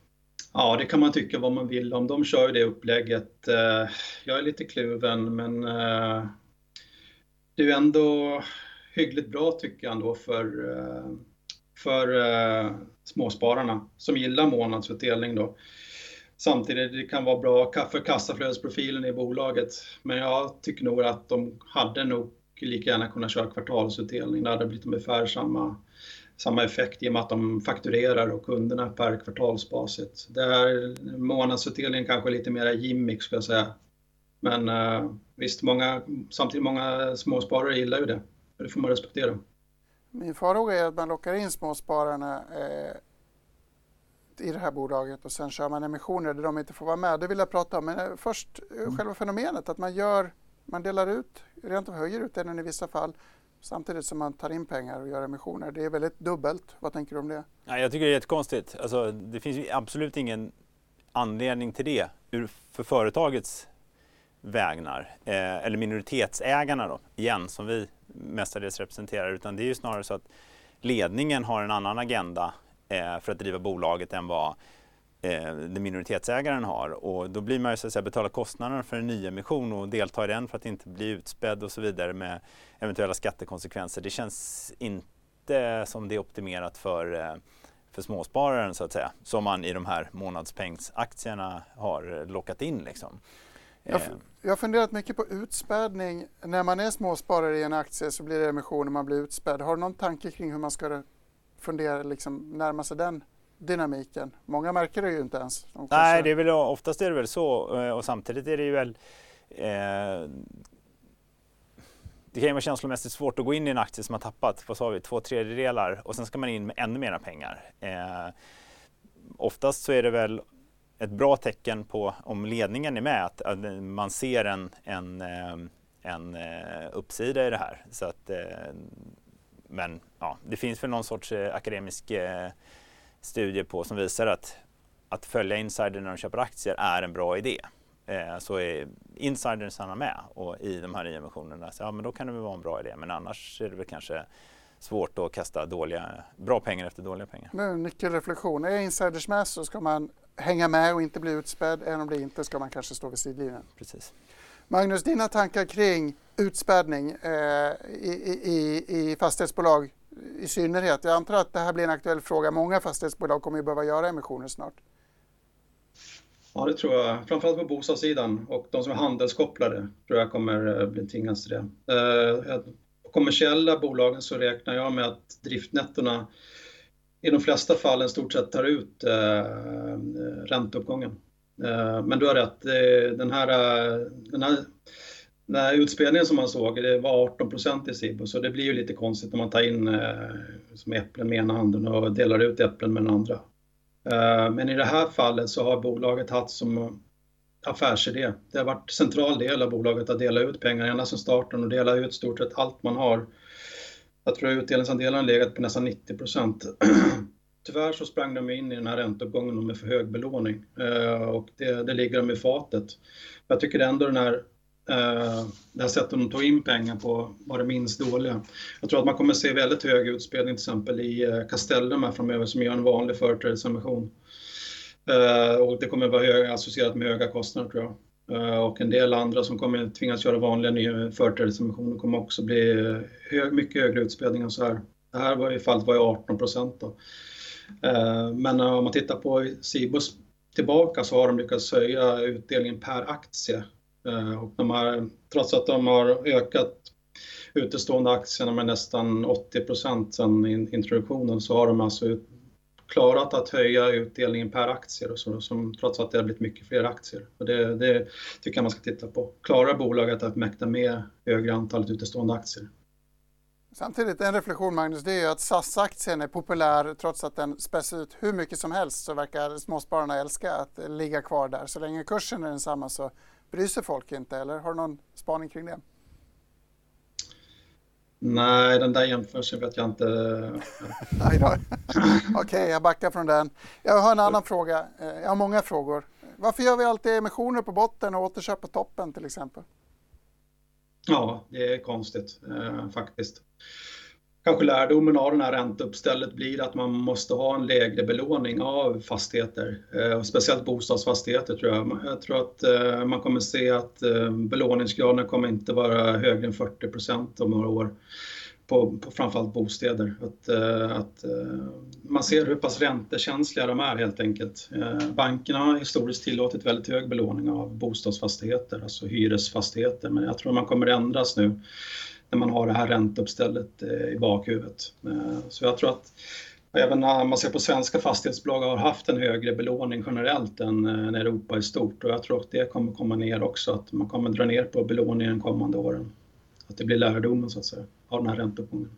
Ja, det kan man tycka vad man vill om. De kör ju det upplägget. Jag är lite kluven, men det är ju ändå hyggligt bra tycker jag ändå för småspararna som gillar månadsutdelning då. Samtidigt det kan vara bra för kassaflödesprofilen i bolaget, men jag tycker nog att de hade nog lika gärna kunnat köra kvartalsutdelning. Det hade blivit ungefär samma effekt i och med att de fakturerar och kunderna per kvartalsbasis. Där månadsutdelningen kanske lite mer gimmick ska jag säga. Men visst, samtidigt många småsparare gillar ju det. Det får man respektera. Min farhåga är att man lockar in småspararna i det här bolaget och sen kör man emissioner där de inte får vara med. Det vill jag prata om. Men först själva fenomenet att man delar ut, rent av höjer utdelningen i vissa fall samtidigt som man tar in pengar och gör emissioner. Det är väldigt dubbelt. Vad tänker du om det? Ja, jag tycker det är jättekonstigt. Alltså, det finns ju absolut ingen anledning till det för företagets vägnar. Eller minoritetsägarna då, igen, som vi mestadels representerar. Utan det är ju snarare så att ledningen har en annan agenda för att driva bolaget än vad den minoritetsägaren har. Och då blir man ju så att säga betala kostnaderna för en nyemission och delta i den för att inte bli utspädd och så vidare med eventuella skattekonsekvenser. Det känns inte som det är optimerat för småspararen så att säga, som man i de här månadspengsaktierna har lockat in liksom. Jag har funderat mycket på utspädning. När man är småsparare i en aktie så blir det emission och man blir utspädd. Har du någon tanke kring hur man ska fundera, liksom närma sig den dynamiken? Många märker det ju inte ens. Nej, det är väl, oftast är det väl så, och samtidigt är det ju väl det kan ju vara känslomässigt svårt att gå in i en aktie som har tappat, vad sa vi, 2/3 och sen ska man in med ännu mera pengar. Oftast så är det väl ett bra tecken på om ledningen är med att man ser en uppsida i det här. Så att, men ja, det finns väl någon sorts akademisk studie på som visar att följa insider när de köper aktier är en bra idé. Så är insidersarna med och i de här emissionerna, så ja, men då kan det väl vara en bra idé. Men annars är det väl kanske svårt att kasta bra pengar efter dåliga pengar. Nu, nyckelreflektion. Är insiders med så ska man hänga med och inte bli utspädd. Även om det inte ska man kanske stå vid sidlinjen. Precis. Magnus, dina tankar kring utspädning i fastighetsbolag i synnerhet. Jag antar att det här blir en aktuell fråga. Många fastighetsbolag kommer ju behöva göra emissioner snart. Ja, det tror jag. Framförallt på bostadssidan och de som är handelskopplade tror jag kommer bli tvingats till det. På kommersiella bolagen så räknar jag med att driftnettorna i de flesta fallen stort sett tar ut ränteuppgången. Men du har rätt, den här utspelningen som man såg, det var 18% i SIBO, så det blir ju lite konstigt om man tar in som äpplen med ena handen och delar ut äpplen med den andra. Men i det här fallet så har bolaget haft som affärsidé. Det har varit central del av bolaget att dela ut pengar ända sedan starten och dela ut stort sett allt man har. Jag tror utdelningsandelen legat på nästan 90%. Tyvärr så sprang de in i den här ränteuppgången med för hög belåning och det ligger de i fatet. Jag tycker ändå det här sättet de tog in pengar på var det minst dåliga. Jag tror att man kommer se väldigt hög utspelning till exempel i Castellum här framöver som gör en vanlig företrädesemission. Och det kommer vara associerat med höga kostnader tror jag. Och en del andra som kommer tvingas göra vanliga nya företrädesemissioner kommer också bli mycket högre utspelning än så här. Det här var i fallet 18% då. Men om man tittar på Cibos tillbaka så har de lyckats höja utdelningen per aktie. Och trots att de har ökat utestående aktierna med nästan 80% sedan introduktionen så har de alltså klarat att höja utdelningen per aktie och så, trots att det har blivit mycket fler aktier. Och det tycker jag man ska titta på. Klarar bolaget att mäkta med högre antalet utestående aktier? Samtidigt en reflektion Magnus, det är ju att SAS-aktien är populär trots att den späs ut hur mycket som helst så verkar småspararna älska att ligga kvar där. Så länge kursen är densamma så bryr sig folk inte, eller har du någon spaning kring det? Nej, den där jämförelsen vet jag inte. Okej, jag backar från den. Jag har en annan fråga. Jag har många frågor. Varför gör vi alltid emissioner på botten och återköp på toppen till exempel? Ja, det är konstigt faktiskt. kanske lärdomen av den här ränteuppstället blir att man måste ha en lägre belåning av fastigheter. Och speciellt bostadsfastigheter tror jag. Jag tror att man kommer se att belåningsgraden kommer inte vara högre än 40% om några år. På framförallt bostäder. Att man ser hur pass räntekänsliga de är helt enkelt. Bankerna har historiskt tillåtit väldigt hög belåning av bostadsfastigheter, alltså hyresfastigheter. Men jag tror man kommer ändras nu när man har det här ränteuppstället i bakhuvudet. Så jag tror att även när man ser på svenska fastighetsbolag har haft en högre belåning generellt än Europa i stort. Och jag tror att det kommer komma ner också, att man kommer dra ner på belåningen kommande åren. Att det blir lärdomen så att säga av den här ränteuppgången.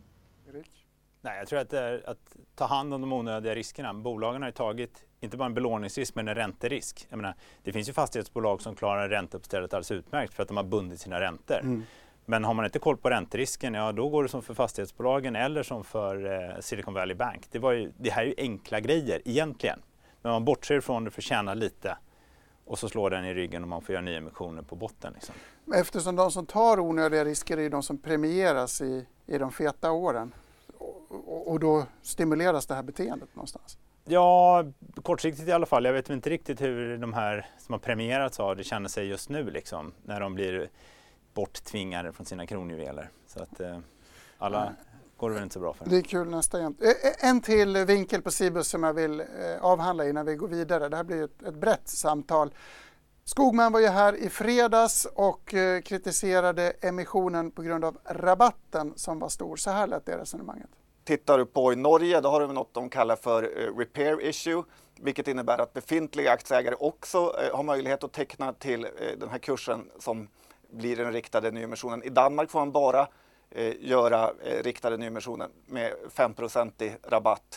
Nej, jag tror att det är att ta hand om de onödiga riskerna. Bolagen har ju tagit inte bara en belåningsrisk men en ränterisk. Jag menar, det finns ju fastighetsbolag som klarar ränteuppstället alldeles utmärkt för att de har bundit sina räntor. Men har man inte koll på ränterisken, ja då går det som för fastighetsbolagen eller som för Silicon Valley Bank. Det här är ju enkla grejer egentligen. Men man bortser ifrån det för att tjäna lite och så slår den i ryggen och man får göra nya emissioner på botten. Liksom. Eftersom de som tar onödiga risker är de som premieras i de feta åren. Och då stimuleras det här beteendet någonstans. Ja, kortsiktigt i alla fall. Jag vet inte riktigt hur de här som har premierats har det känner sig just nu liksom, när de blir borttvingade från sina kronjuveler. Så att alla går det väl inte så bra för. Det är kul nästa jämt. En till vinkel på Cibus som jag vill avhandla innan vi går vidare. Det här blir ett brett samtal. Skogman var ju här i fredags och kritiserade emissionen på grund av rabatten som var stor. Så här lät det resonemanget. Tittar du på i Norge, då har du något de kallar för repair issue, vilket innebär att befintliga aktieägare också har möjlighet att teckna till den här kursen som blir den riktade nyemissionen. I Danmark får man bara göra riktade nyemissionen med 5% rabatt.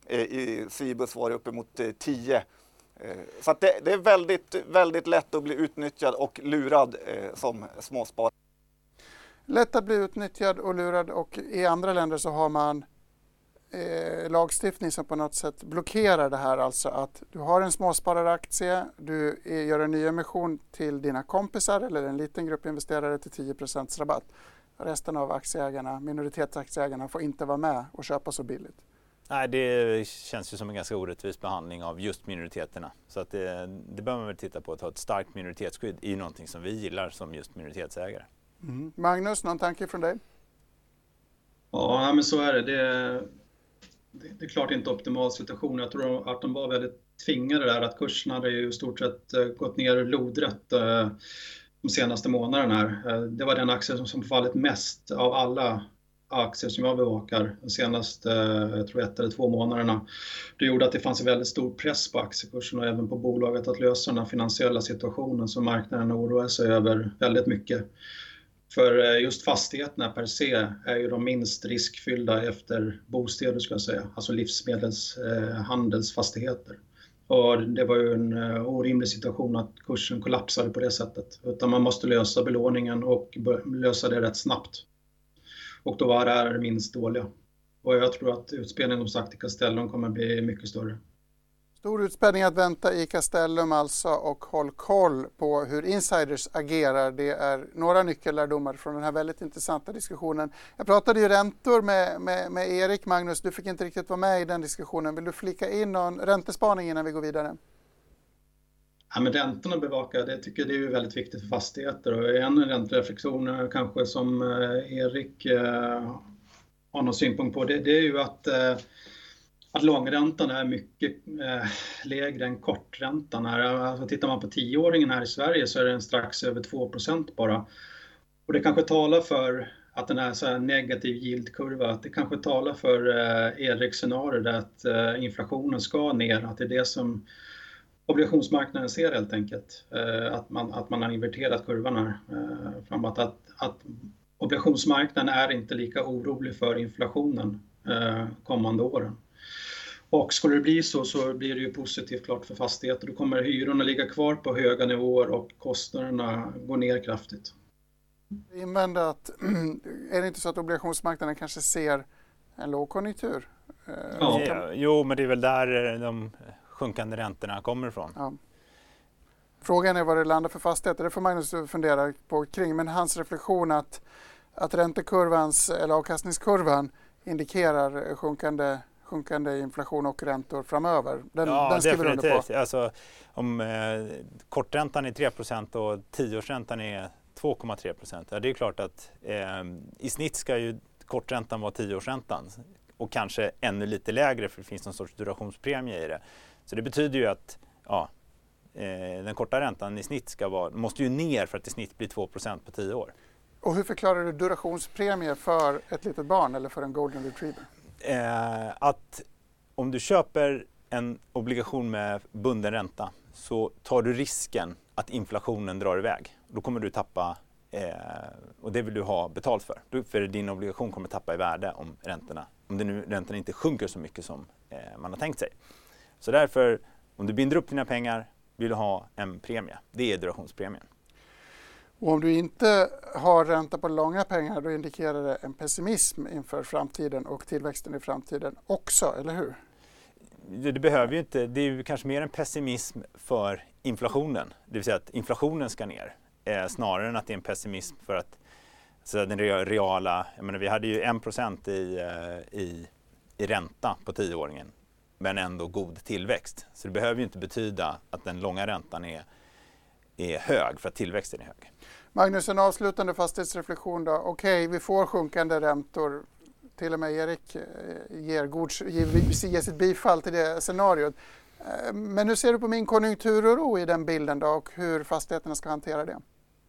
I Cibus var det uppemot 10%. Så att det är väldigt, väldigt lätt att bli utnyttjad och lurad som småsparare. Lätt att bli utnyttjad och lurad, och i andra länder så har man lagstiftning som på något sätt blockerar det här. Alltså att du har en småspararaktie, du gör en ny emission till dina kompisar eller en liten grupp investerare till 10% rabatt. Resten av aktieägarna, minoritetsaktieägarna, får inte vara med och köpa så billigt. Nej, det känns ju som en ganska orättvis behandling av just minoriteterna. Så att det bör man väl titta på, att ha ett starkt minoritetsskydd i någonting som vi gillar som just minoritetsägare. Magnus, någon tanke från dig? Ja, men så är det. Det är klart inte optimal situation. Jag tror att de var väldigt tvingade där, att kursen hade ju i stort sett gått ner lodrätt de senaste månaderna här. Det var den aktie som fallit mest av alla aktier som jag bevakar de senaste, jag tror 1 eller 2 månaderna. Det gjorde att det fanns en väldigt stor press på aktiekursen och även på bolaget att lösa den här finansiella situationen som marknaden oroar sig över väldigt mycket. För just fastigheterna per se är ju de minst riskfyllda efter bostäder, ska jag säga. Alltså livsmedelshandelsfastigheter. Och det var ju en orimlig situation att kursen kollapsade på det sättet. Utan man måste lösa belåningen och lösa det rätt snabbt. Och då var det här minst dåliga. Och jag tror att utspelningen som sagt i Castellum kommer bli mycket större. Stor utspädning att vänta i Castellum alltså, och håll koll på hur insiders agerar. Det är några nyckellärdomar från den här väldigt intressanta diskussionen. Jag pratade ju räntor med Erik. Magnus, du fick inte riktigt vara med i den diskussionen. Vill du flika in någon räntespaning innan vi går vidare? Ja, men räntorna bevakar, det tycker jag är väldigt viktigt för fastigheter. Och en räntereflektion kanske som Erik har någon synpunkt på, det är ju att långräntan är mycket lägre än korträntan. Alltså, tittar man på 10-åringen här i Sverige så är den strax över 2% bara. Och det kanske talar för att den är så här negativ yieldkurva, att det kanske talar för Eriks scenario där att inflationen ska ner, att det är det som obligationsmarknaden ser helt enkelt. Att man har inverterat kurvan här framåt. Att obligationsmarknaden är inte lika orolig för inflationen kommande åren. Och skulle det bli så blir det ju positivt klart för fastigheter. Då kommer hyrorna ligga kvar på höga nivåer och kostnaderna går ner kraftigt. Invända att är det inte så att obligationsmarknaden kanske ser en lågkonjunktur? Ja. Jo, men det är väl där de sjunkande räntorna kommer ifrån. Ja. Frågan är vad det landar för fastigheter. Det får Magnus fundera på kring. Men hans reflektion att räntekurvans eller avkastningskurvan indikerar sjunkande inflation och räntor framöver. Ja, den skriver under definitivt. på. Alltså, om korträntan är 3% och 10-årsräntan är 2,3%. Ja, det är klart att i snitt ska ju korträntan vara 10-årsräntan och kanske ännu lite lägre för det finns någon sorts durationspremie i det. Så det betyder ju att den korta räntan i snitt måste ju ner för att i snitt bli 2% på 10 år. Och hur förklarar du durationspremie för ett litet barn eller för en golden retriever? Att om du köper en obligation med bunden ränta så tar du risken att inflationen drar iväg. Då kommer du tappa, och det vill du ha betalt för. För din obligation kommer tappa i värde om räntorna inte sjunker så mycket som man har tänkt sig. Så därför, om du binder upp dina pengar vill du ha en premie. Det är durationspremien. Och om du inte har ränta på långa pengar då indikerar det en pessimism inför framtiden och tillväxten i framtiden också, eller hur? Det behöver ju inte. Det är ju kanske mer en pessimism för inflationen. Det vill säga att inflationen ska ner. Snarare än att det är en pessimism för att så den reala... Jag menar, vi hade ju 1% i ränta på 10-åringen. Men ändå god tillväxt. Så det behöver ju inte betyda att den långa räntan är hög för att tillväxten är hög. Magnus, en avslutande fastighetsreflektion då. Okej, vi får sjunkande räntor. Till och med Erik ger sitt bifall till det scenariot. Men hur ser du på min konjunkturoro i den bilden då och hur fastigheterna ska hantera det?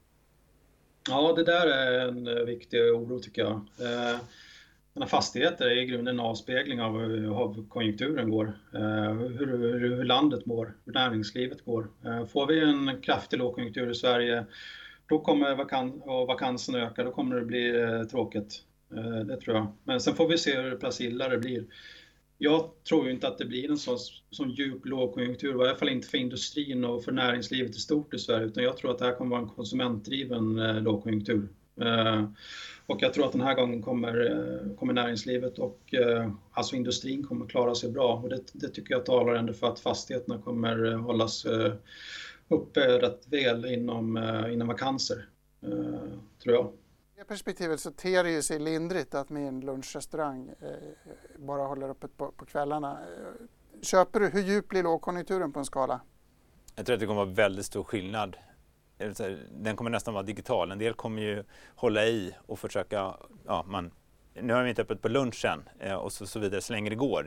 Ja, det där är en viktig oro tycker jag. Fastigheter är i grunden en avspegling av hur konjunkturen går, hur landet mår, hur näringslivet går. Får vi en kraftig lågkonjunktur i Sverige, då kommer vakansen öka, då kommer det bli tråkigt. Det tror jag. Men sen får vi se hur pass illa det blir. Jag tror ju inte att det blir en sån djup lågkonjunktur, i alla fall inte för industrin och för näringslivet i stort i Sverige, utan jag tror att det här kommer vara en konsumentdriven lågkonjunktur. Och jag tror att den här gången kommer näringslivet och alltså industrin kommer klara sig bra. Och det tycker jag talar ändå för att fastigheterna kommer hållas uppe rätt väl inom vakanser, tror jag. I det perspektivet så ter det sig lindrigt att min lunchrestaurang bara håller öppet på kvällarna. Köper du, hur djup blir lågkonjunkturen på en skala? Jag tror att det kommer vara väldigt stor skillnad. Den kommer nästan vara digital. En del kommer ju hålla i och försöka, nu har vi inte öppet på lunchen och så vidare så länge det går.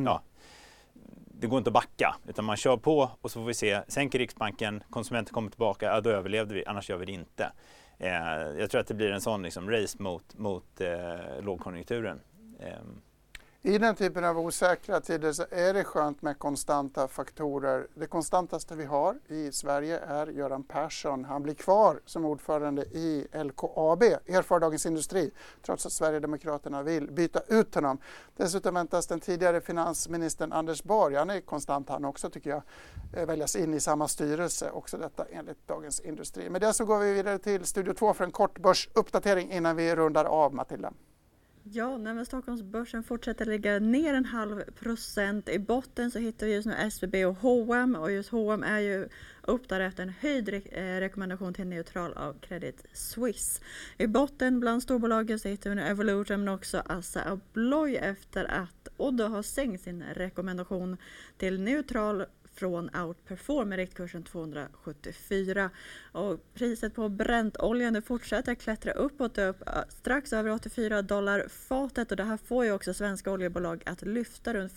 Det går inte att backa utan man kör på och så får vi se, sänker Riksbanken, konsumenten kommer tillbaka, då överlevde vi, annars gör vi det inte. Jag tror att det blir en sån race mot lågkonjunkturen. I den typen av osäkra tider så är det skönt med konstanta faktorer. Det konstantaste vi har i Sverige är Göran Persson. Han blir kvar som ordförande i LKAB, erfar Dagens Industri, trots att Sverigedemokraterna vill byta ut honom. Dessutom väntas den tidigare finansministern Anders Borg, han är konstant han också tycker jag, väljas in i samma styrelse, också detta enligt Dagens Industri. Med det så går vi vidare till Studio 2 för en kort börsuppdatering innan vi rundar av, Matilda. Ja, när Stockholmsbörsen fortsätter ligga ner 0,5%. I botten så hittar vi just nu SBB och H&M och just H&M är ju upp där efter en höjd rekommendation till neutral av Credit Suisse. I botten bland storbolagen så hittar vi nu Evolution men också Assa Abloy efter att Oddo har sänkt sin rekommendation till neutral från Outperform med riktkursen 274 och priset på Brentoljan fortsätter klättra uppåt upp strax över $84 fatet och det här får ju också svenska oljebolag att lyfta runt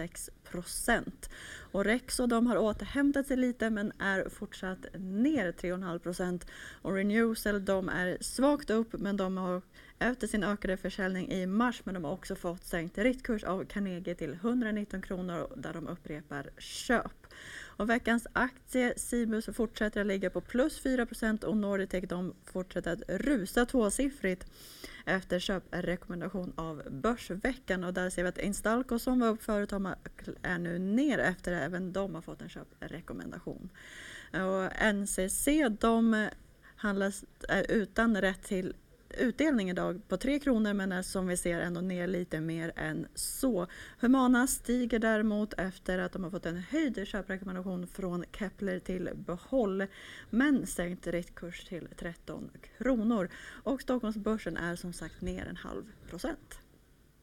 5-6%. Och Rexo de har återhämtat sig lite men är fortsatt ner 3,5% och Renewcell de är svagt upp men de har efter sin ökade försäljning i mars men de har också fått sänkt riktkurs av Carnegie till 119 kronor där de upprepar köp. Och veckans aktie Cibus fortsätter att ligga på plus 4% och Norditech de fortsätter att rusa tvåsiffrigt efter köprekommendation av Börsveckan och där ser vi att Instalco som var upp förut är nu ner efter även de har fått en köprekommendation. Och NCC de handlas utan rätt till utdelning idag på 3 kronor men är som vi ser ändå ner lite mer än så. Humana stiger däremot efter att de har fått en höjd köprekommendation från Kepler till behåll men sänkt riktkurs till 13 kronor. Och Stockholmsbörsen är som sagt ner 0,5%.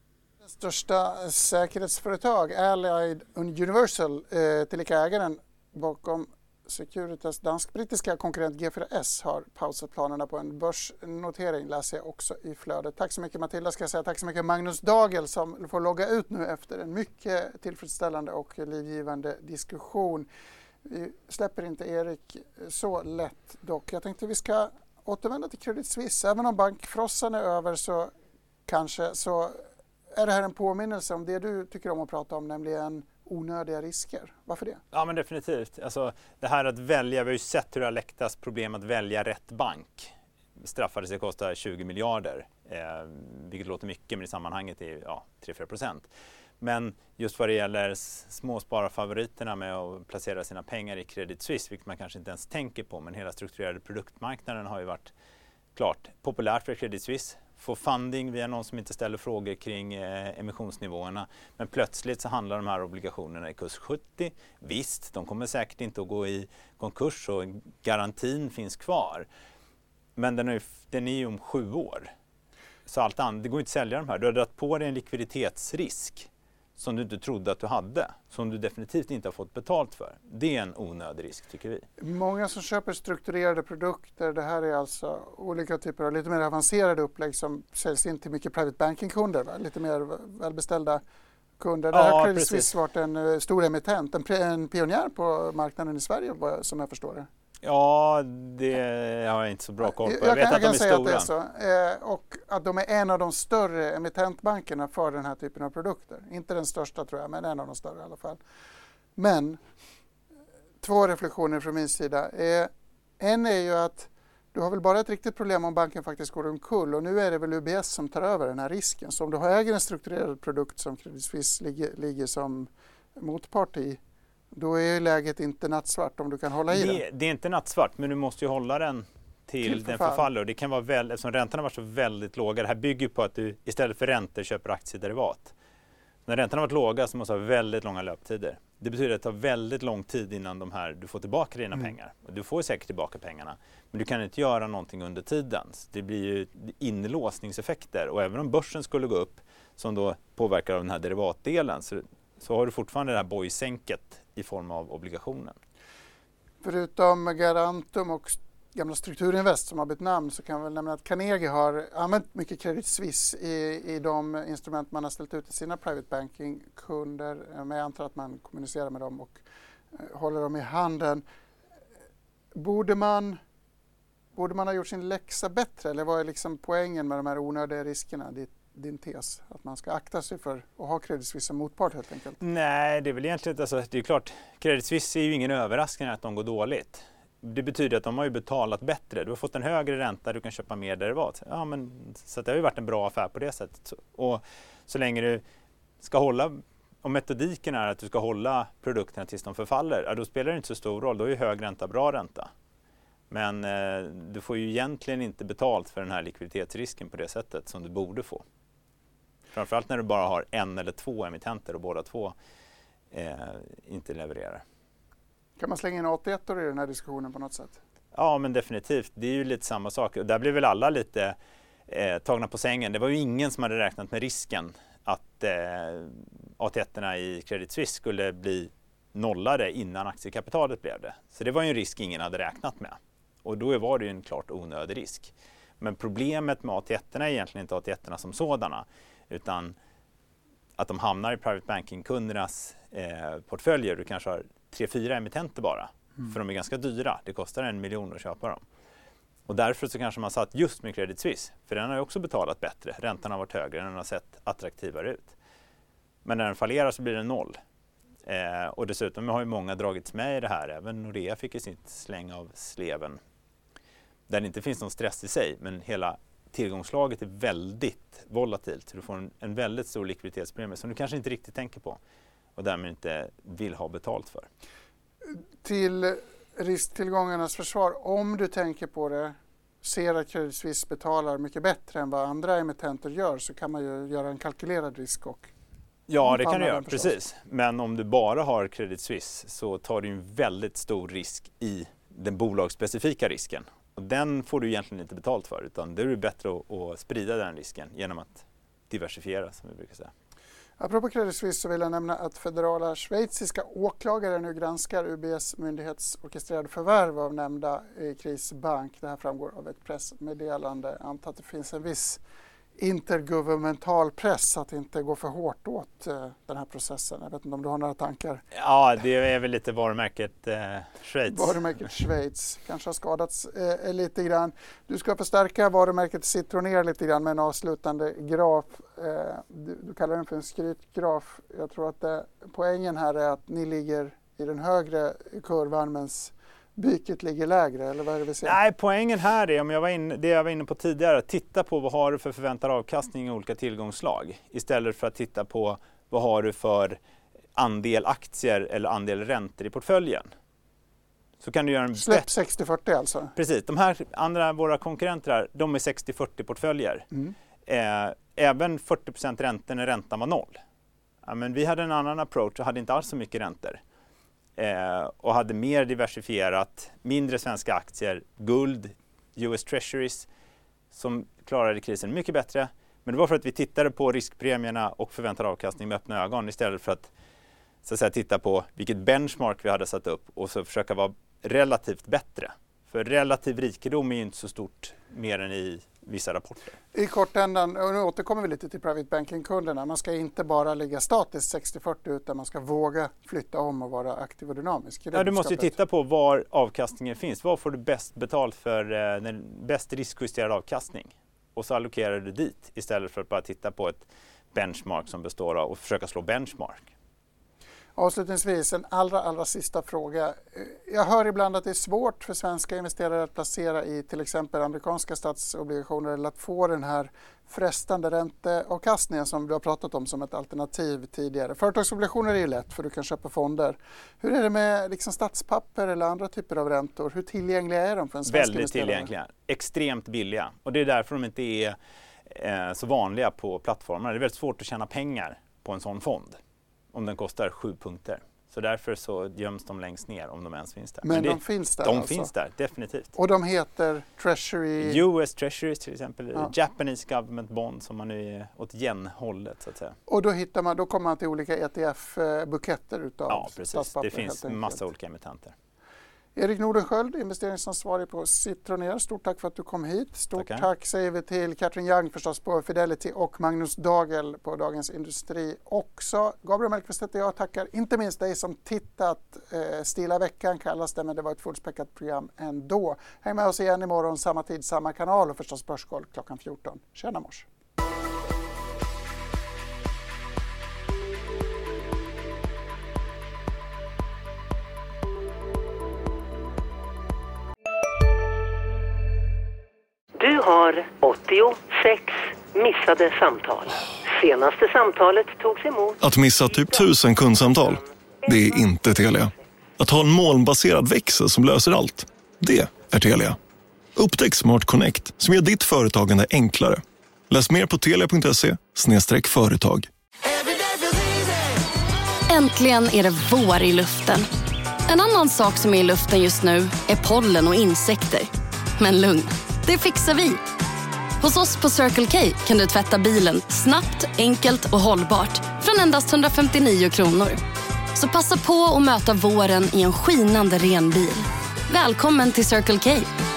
största säkerhetsföretag, Allied Universal, tillika ägaren bakom Securitas dansk-brittiska konkurrent G4S, har pausat planerna på en börsnotering, läser jag också i flödet. Tack så mycket Matilda, ska jag säga. Tack så mycket Magnus Dagel som får logga ut nu efter en mycket tillfredsställande och livgivande diskussion. Vi släpper inte Erik så lätt dock. Jag tänkte vi ska återvända till Credit Suisse. Även om bankfrossan är över så kanske så är det här en påminnelse om det du tycker om att prata om, nämligen onödiga risker. Varför det? Ja, men definitivt. Alltså, det här att välja, vi har ju sett hur det har läktas problem att välja rätt bank. Straffade sig kosta 20 miljarder, vilket låter mycket, men i sammanhanget är 3-4%. Men just vad det gäller småspararfavoriterna med att placera sina pengar i Credit Suisse, vilket man kanske inte ens tänker på, men hela strukturerade produktmarknaden har ju varit klart populärt för Credit Suisse. Få funding via någon som inte ställer frågor kring emissionsnivåerna. Men plötsligt så handlar de här obligationerna i kurs 70. Visst, de kommer säkert inte att gå i konkurs och garantin finns kvar. Men den är ju om 7 år. Så allt annat, det går inte att sälja de här. Du har dragit på dig en likviditetsrisk som du inte trodde att du hade, som du definitivt inte har fått betalt för. Det är en onödig risk, tycker vi. Många som köper strukturerade produkter, det här är alltså olika typer av lite mer avancerade upplägg som säljs in till mycket private banking-kunder, va? Lite mer välbeställda kunder. Där har Credit Suisse varit en stor emittent, en pionjär på marknaden i Sverige som jag förstår det. Ja, det har jag inte så bra koll på. Jag vet att de är stora. Att det är så. Och att de är en av de större emittentbankerna för den här typen av produkter. Inte den största tror jag, men en av de större i alla fall. Men 2 reflektioner från min sida. En är ju att du har väl bara ett riktigt problem om banken faktiskt går omkull, och nu är det väl UBS som tar över den här risken. Så om du äger en strukturerad produkt som Credit Suisse ligger som motpart i, då är läget inte nattsvart om du kan hålla i den. Det är inte nattsvart, men du måste ju hålla den till den förfaller. Och det kan vara eftersom räntorna var så väldigt låga. Det här bygger på att du istället för räntor köper aktiederivat. När räntorna har varit låga så måste du ha väldigt långa löptider. Det betyder att det tar väldigt lång tid innan du får tillbaka dina pengar. Och du får säkert tillbaka pengarna, men du kan inte göra någonting under tiden. Det blir ju inlåsningseffekter, och även om börsen skulle gå upp, som då påverkar av den här derivatdelen, så har du fortfarande det här bojsänket i form av obligationen. Förutom Garantum och gamla Strukturinvest som har bytt namn, så kan jag väl nämna att Carnegie har använt mycket Credit Suisse i de instrument man har ställt ut till sina private banking-kunder. Men jag antar att man kommunicerar med dem och håller dem i handen. Borde man ha gjort sin läxa bättre, eller vad är liksom poängen med de här onödiga riskerna? Din tes, att man ska akta sig för att ha Credit Suisse som motpart helt enkelt? Nej, det är väl egentligen alltså, det är klart, Credit Suisse är ju ingen överraskning att de går dåligt. Det betyder att de har ju betalat bättre. Du har fått en högre ränta, du kan köpa mer derivat. Ja, men så det har ju varit en bra affär på det sättet. Och så länge du ska hålla, om metodiken är att du ska hålla produkterna tills de förfaller, ja, då spelar det inte så stor roll. Då är ju hög ränta bra ränta. Men du får ju egentligen inte betalt för den här likviditetsrisken på det sättet som du borde få. Framförallt när du bara har 1 eller 2 emittenter och båda 2 inte levererar. Kan man slänga in 81 i den här diskussionen på något sätt? Ja, men definitivt. Det är ju lite samma sak. Där blev väl alla lite tagna på sängen. Det var ju ingen som hade räknat med risken att 81-erna i Credit Suisse skulle bli nollade innan aktiekapitalet blev det. Så det var ju en risk ingen hade räknat med. Och då var det ju en klart onödig risk. Men problemet med 81-erna är egentligen inte 81-erna som sådana, utan att de hamnar i private banking-kundernas portföljer. Du kanske har 3-4 emittenter bara, för de är ganska dyra. Det kostar 1 miljon att köpa dem. Och därför så kanske man satt just med Credit Suisse, för den har ju också betalat bättre. Räntan har varit högre, den har sett attraktivare ut. Men när den fallerar så blir det 0. Och dessutom har ju många dragits med i det här. Även Nordea fick i sitt släng av sleven. Där det inte finns någon stress i sig, men hela tillgångslaget är väldigt volatilt. Du får en väldigt stor likviditetspremie som du kanske inte riktigt tänker på och därmed inte vill ha betalt för. Till risktillgångarnas försvar, om du tänker på det, ser att Credit Suisse betalar mycket bättre än vad andra emittenter gör, så kan man ju göra en kalkylerad risk och ja, det kan du göra, precis. Men om du bara har Credit Suisse så tar du en väldigt stor risk i den bolagsspecifika risken. Och den får du egentligen inte betalt för, utan det är bättre att sprida den risken genom att diversifiera, som vi brukar säga. Apropå Credit Suisse så vill jag nämna att federala schweiziska åklagare nu granskar UBS myndighetsorkestrerade förvärv av nämnda krisbank. Det här framgår av ett pressmeddelande. Jag antar att det finns en viss intergovernmental press att inte gå för hårt åt den här processen. Jag vet inte om du har några tankar? Ja, det är väl lite varumärket Schweiz. Varumärket Schweiz kanske har skadats lite grann. Du ska förstärka varumärket Citroner lite grann med en avslutande graf. Du kallar den för en skrytgraf. Jag tror att poängen här är att ni ligger i den högre kurvan medan byket ligger lägre, eller vad är det vi ser? Nej, poängen här är, det jag var inne på tidigare, att titta på vad har du för förväntad avkastning i olika tillgångslag istället för att titta på vad har du för andel aktier eller andel räntor i portföljen. Så kan du göra en släpp 60-40 alltså? Precis, de här andra, våra konkurrenter här, de är 60-40 portföljer. Även 40% räntor när räntan var 0. Ja, men vi hade en annan approach och hade inte alls så mycket räntor. Och hade mer diversifierat, mindre svenska aktier, guld, US Treasuries som klarade krisen mycket bättre. Men det var för att vi tittade på riskpremierna och förväntad avkastning med öppna ögon istället för att, så att säga, titta på vilket benchmark vi hade satt upp och så försöka vara relativt bättre. För relativ rikedom är ju inte så stort mer än i vissa rapporter. I kortändan, och nu återkommer vi lite till private banking-kunderna, man ska inte bara ligga statiskt 60-40 utan man ska våga flytta om och vara aktiv och dynamisk. Ja, du måste ju titta på var avkastningen finns. Var får du bäst betalt för den bäst riskjusterad avkastning? Och så allokerar du dit istället för att bara titta på ett benchmark som består av och försöka slå benchmark. Avslutningsvis en allra sista fråga. Jag hör ibland att det är svårt för svenska investerare att placera i till exempel amerikanska statsobligationer eller att få den här frestande ränteavkastningen som du har pratat om som ett alternativ tidigare. Företagsobligationer är ju lätt för du kan köpa fonder. Hur är det med liksom statspapper eller andra typer av räntor? Hur tillgängliga är de för en svensk investerare? Väldigt tillgängliga, extremt billiga. Och det är därför de inte är så vanliga på plattformarna. Det är väldigt svårt att tjäna pengar på en sån fond om den kostar 7 punkter. Så därför så göms de längst ner om de ens finns där. Men de finns där De alltså. finns där, definitivt. Och de heter Treasury? US Treasuries till exempel. Ja. Japanese Government Bond som man nu är åt yen-hållet så att säga. Och då kommer man till olika ETF-buketter utav statspapper. Ja, precis. Det finns massa olika emittenter. Erik Nordenskjöld, investeringsansvarig på Citroner. Stort tack för att du kom hit. Stort tack säger vi till Katrin Young förstås på Fidelity och Magnus Dagel på Dagens Industri också. Gabriel Mellqvist heter jag. Tackar inte minst dig som tittat. Stilla veckan kallas det, men det var ett fullspäckat program ändå. Häng med oss igen imorgon, samma tid, samma kanal och förstås Börskoll klockan 14. Tjena mors! Du har 86 missade samtal. Senaste samtalet togs emot. Att missa typ 1000 kundsamtal, det är inte Telia. Att ha en molnbaserad växel som löser allt, det är Telia. Upptäck Smart Connect som gör ditt företagande enklare. Läs mer på telia.se/företag. Äntligen är det vår i luften. En annan sak som är i luften just nu är pollen och insekter. Men lugn. Det fixar vi. Hos oss på Circle K kan du tvätta bilen snabbt, enkelt och hållbart från endast 159 kronor. Så passa på att möta våren i en skinande ren bil. Välkommen till Circle K.